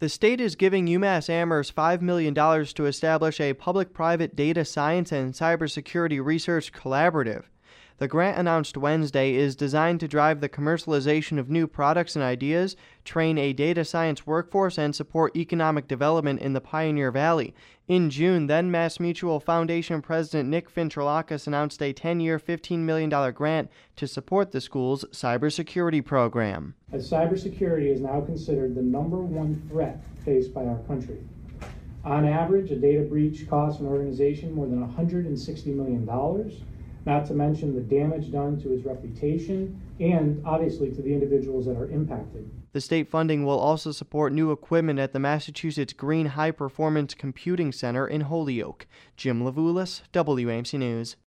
The state is giving UMass Amherst $5 million to establish a public-private data science and cybersecurity research collaborative. The grant, announced Wednesday, is designed to drive the commercialization of new products and ideas, train a data science workforce, and support economic development in the Pioneer Valley. In June, then MassMutual Foundation President Nick Fintralakis announced a 10-year, $15 million grant to support the school's cybersecurity program. As cybersecurity is now considered the #1 threat faced by our country. On average, a data breach costs an organization more than $160 million. Not to mention the damage done to its reputation and, obviously, to the individuals that are impacted. The state funding will also support new equipment at the Massachusetts Green High Performance Computing Center in Holyoke. Jim Levulis, WAMC News.